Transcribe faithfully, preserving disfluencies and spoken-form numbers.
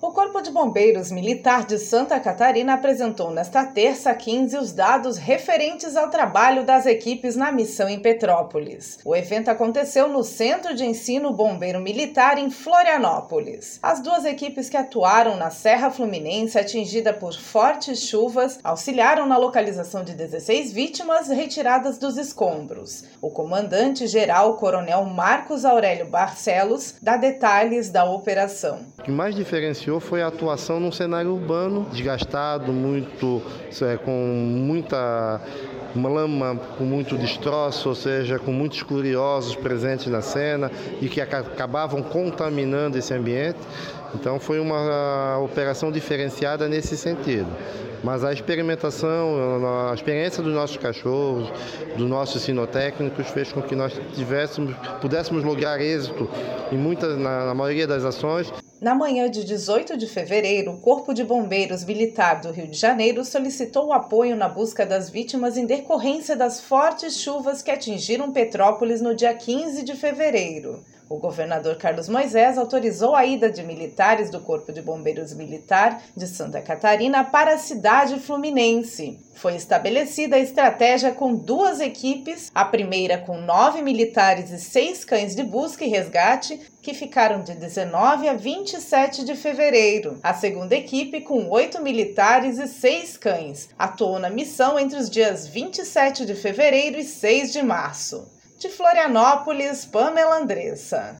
O Corpo de Bombeiros Militar de Santa Catarina apresentou nesta terça quinze os dados referentes ao trabalho das equipes na missão em Petrópolis. O evento aconteceu no Centro de Ensino Bombeiro Militar em Florianópolis. As duas equipes que atuaram na Serra Fluminense, atingida por fortes chuvas, auxiliaram na localização de dezesseis vítimas retiradas dos escombros. O comandante-geral, Coronel Marcos Aurélio Barcelos, dá detalhes da operação. O que mais diferenciou foi a atuação num cenário urbano, desgastado, muito, é, com muita lama, com muito destroço, ou seja, com muitos curiosos presentes na cena e que acabavam contaminando esse ambiente. Então foi uma operação diferenciada nesse sentido. Mas a experimentação, a experiência dos nossos cachorros, dos nossos sinotécnicos, fez com que nós tivéssemos, pudéssemos lograr êxito em muitas, na, na maioria das ações. Na manhã de dezoito de fevereiro, o Corpo de Bombeiros Militar do Rio de Janeiro solicitou o apoio na busca das vítimas em decorrência das fortes chuvas que atingiram Petrópolis no dia quinze de fevereiro. O governador Carlos Moisés autorizou a ida de militares do Corpo de Bombeiros Militar de Santa Catarina para a cidade fluminense. Foi estabelecida a estratégia com duas equipes, a primeira com nove militares e seis cães de busca e resgate, que ficaram de dezenove a vinte e sete de fevereiro. A segunda equipe, com oito militares e seis cães, atuou na missão entre os dias vinte e sete de fevereiro e seis de março. De Florianópolis, Pamela Andressa.